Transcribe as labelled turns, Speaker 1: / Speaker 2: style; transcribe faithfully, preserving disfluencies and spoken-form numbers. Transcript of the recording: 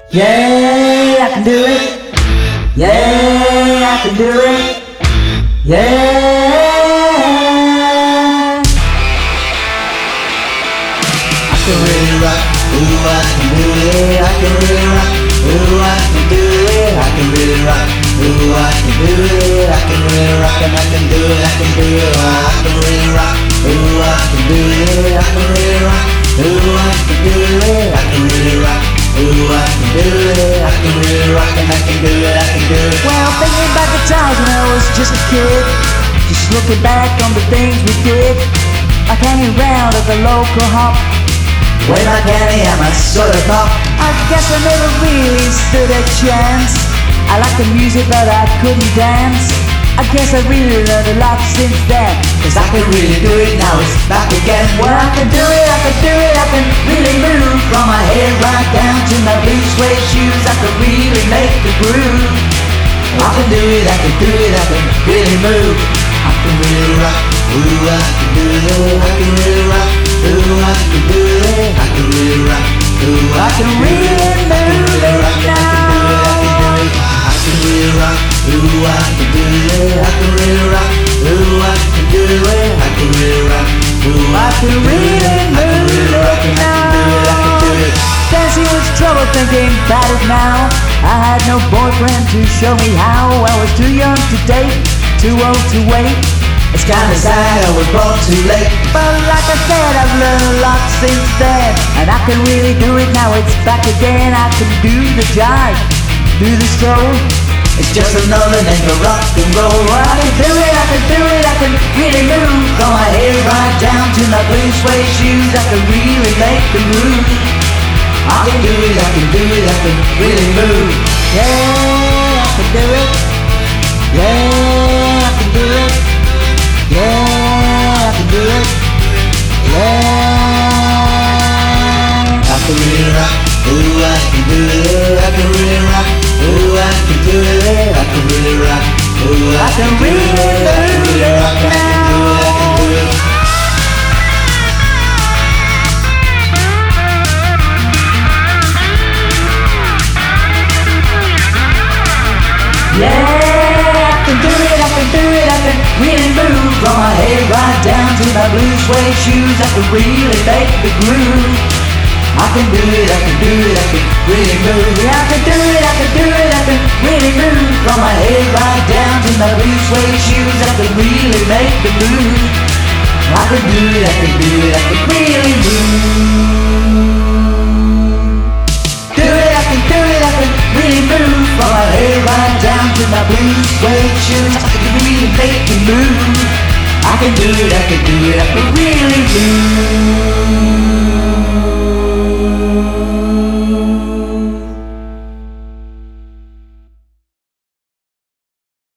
Speaker 1: Yeah, I can do it. Yeah, I can do it. Yeah. I can really rock. Ooh, I can do it. I can really rock. Ooh, I can do it. I can really rock. Ooh, I can do it. I can really rock and I can do it. I can do it. I can really rock. Ooh, I can do it. I can really rock. Ooh, I can do it. I can really rock. Ooh, I can do it. I can really rock and I can do it. I can do it. Well, thinking back the times when I was just a kid, just looking back on the things we did, like hanging around at the local hop. When I candy and my soda pop, I guess I never really stood a chance. I like the music but I couldn't dance. I guess I really learned a lot since then, cause I can really do it, now it's back again. Well, I can do it, I can do it, I can really move from my head right down to my blue suede shoes. I can really make the groove. I can do it, I can do it, I can really move. I can really rock, ooh, I can do it. I can really rock, ooh, I can do it. I can really rock, ooh, I can really move it now. I can really rock, ooh, I can do it. I can really rock, ooh, I can do it. I can really rock, ooh, I can really move it now. Dancing was trouble, thinking about it now. I had no boyfriend to show me how. I was too young to date, too old to wait. It's kinda sad I was born too late, but like I said, I've learned a lot since then, and I can really do it now. It's back again. I can do the jive, do the stroll. It's just another name for rock and roll. I can do it, I can do it, I can really move from my head right down to my blue suede shoes. I can really make the move. I can do it, I can do it, I can really move. Yeah, I can do it. Yeah, I can do it. Yeah, I can do it. Yeah, I can really rock. Ooh, I can do it. I can really rock. Ooh, I can do it. I can really rock. Ooh, I can really rock. I can do it. I can do it. Yeah, I can do it, I can do it, I can really move from my head right down to my blue suede shoes. I can really make the groove. I can do it, I can do it, I can really move. Yeah, I can do it, I can do it, I can really move from my head right down to my blue suede shoes. I can really make the move. I can do it, I can do it, I can really move. Do it, I can do it, I can really move from my head right down to my blue suede shoes. I can really make the move. I can do it, I can do it, I can really move.